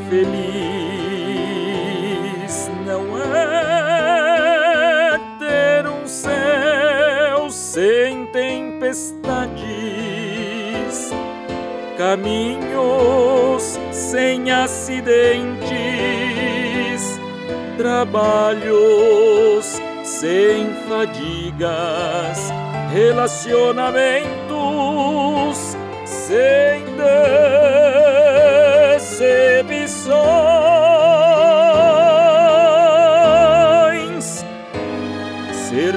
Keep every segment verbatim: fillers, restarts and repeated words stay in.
feliz não é ter um céu sem tempestades, caminhos sem acidentes, trabalhos sem fadigas, relacionamentos sem decepções. Ser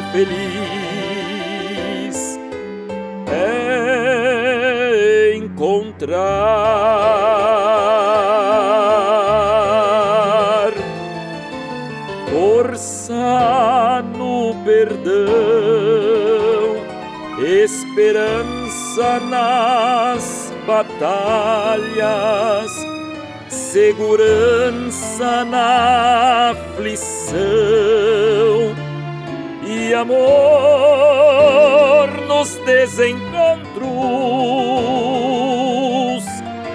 feliz é encontrar força no perdão, esperança nas batalhas, segurança na aflição e amor nos desencontros.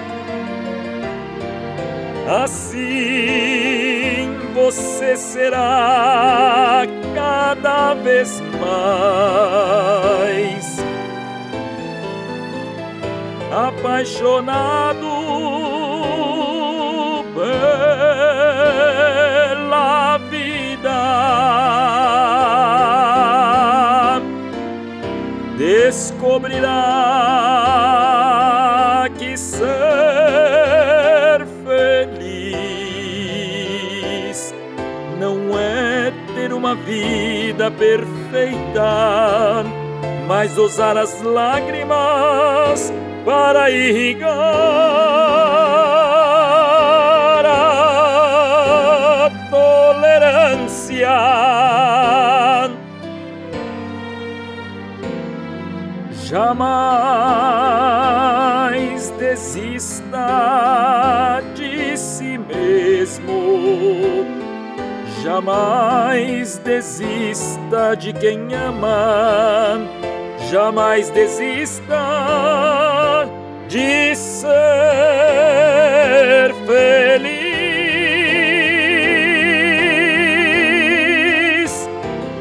Assim você será cada vez mais apaixonado pela vida. Descobrirá que ser feliz não é ter uma vida perfeita, mas usar as lágrimas para irrigar a tolerância. Jamais desista de si mesmo, jamais desista de quem ama, jamais desista de ser feliz.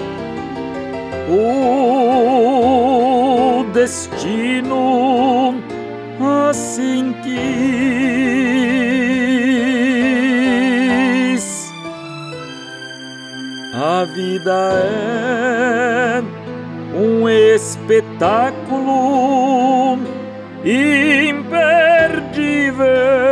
O destino assim quis. A vida é um espetáculo imperdível.